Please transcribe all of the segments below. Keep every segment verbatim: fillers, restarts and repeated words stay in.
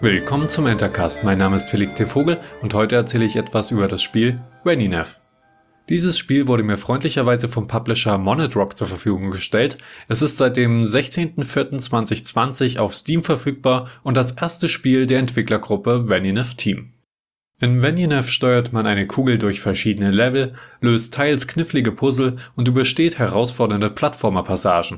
Willkommen zum Entercast, mein Name ist Felix T. Vogel und heute erzähle ich etwas über das Spiel Venionef. Dieses Spiel wurde mir freundlicherweise vom Publisher Monet Rock zur Verfügung gestellt. Es ist seit dem sechzehnten vierten zweitausendzwanzig auf Steam verfügbar und das erste Spiel der Entwicklergruppe Venionef Team. In Venionef steuert man eine Kugel durch verschiedene Level, löst teils knifflige Puzzle und übersteht herausfordernde Plattformer-Passagen.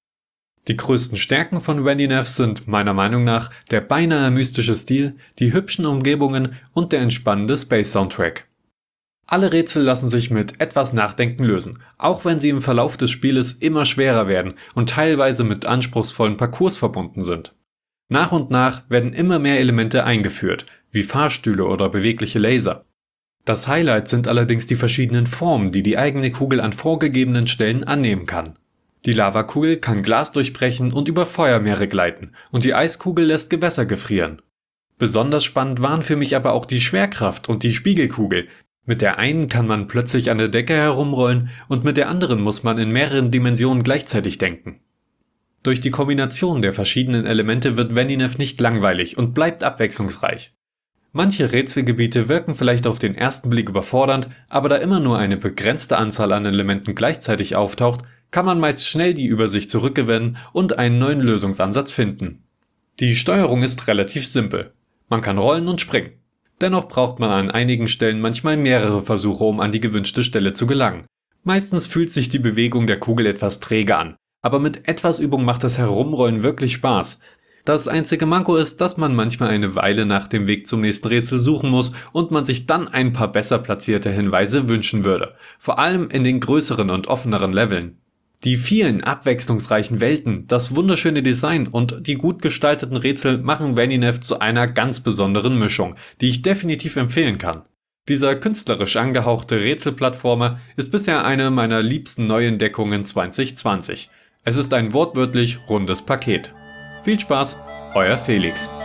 Die größten Stärken von Venionef sind meiner Meinung nach der beinahe mystische Stil, die hübschen Umgebungen und der entspannende Space-Soundtrack. Alle Rätsel lassen sich mit etwas Nachdenken lösen, auch wenn sie im Verlauf des Spieles immer schwerer werden und teilweise mit anspruchsvollen Parcours verbunden sind. Nach und nach werden immer mehr Elemente eingeführt, wie Fahrstühle oder bewegliche Laser. Das Highlight sind allerdings die verschiedenen Formen, die die eigene Kugel an vorgegebenen Stellen annehmen kann. Die Lavakugel kann Glas durchbrechen und über Feuermeere gleiten und die Eiskugel lässt Gewässer gefrieren. Besonders spannend waren für mich aber auch die Schwerkraft und die Spiegelkugel. Mit der einen kann man plötzlich an der Decke herumrollen und mit der anderen muss man in mehreren Dimensionen gleichzeitig denken. Durch die Kombination der verschiedenen Elemente wird Venionef nicht langweilig und bleibt abwechslungsreich. Manche Rätselgebiete wirken vielleicht auf den ersten Blick überfordernd, aber da immer nur eine begrenzte Anzahl an Elementen gleichzeitig auftaucht, kann man meist schnell die Übersicht zurückgewinnen und einen neuen Lösungsansatz finden. Die Steuerung ist relativ simpel. Man kann rollen und springen. Dennoch braucht man an einigen Stellen manchmal mehrere Versuche, um an die gewünschte Stelle zu gelangen. Meistens fühlt sich die Bewegung der Kugel etwas träge an, aber mit etwas Übung macht das Herumrollen wirklich Spaß. Das einzige Manko ist, dass man manchmal eine Weile nach dem Weg zum nächsten Rätsel suchen muss und man sich dann ein paar besser platzierte Hinweise wünschen würde, vor allem in den größeren und offeneren Leveln. Die vielen abwechslungsreichen Welten, das wunderschöne Design und die gut gestalteten Rätsel machen Venionef zu einer ganz besonderen Mischung, die ich definitiv empfehlen kann. Dieser künstlerisch angehauchte Rätselplattformer ist bisher eine meiner liebsten Neuentdeckungen zwanzig zwanzig. Es ist ein wortwörtlich rundes Paket. Viel Spaß, euer Felix.